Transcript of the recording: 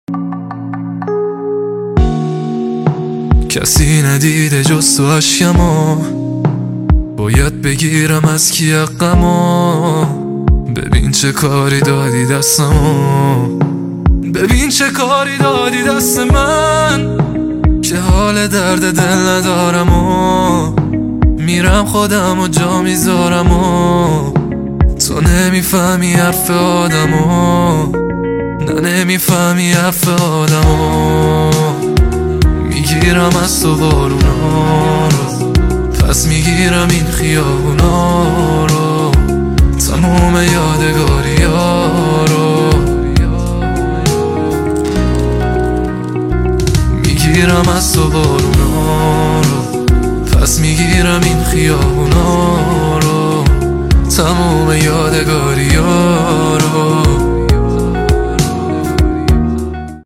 کسی ندیده جز تو عشقمو، باید بگیرم از کی حقمو. ببین چه کاری دادی دستمو، ببین چه کاری دادی دست من، که حال درد دل ندارم و میرم خودم و جا میذارم و تو نمیفهمی حرف آدمو، نه نمیفهمی حرف آدمو. میگیرم از تو بارونا رو، پس میگیرم این خیابونا رو، تموم یادگاری ها رو. میگیرم از تو بارونا رو، پس میگیرم این خیابونا رو، تموم یادگاری ها رو.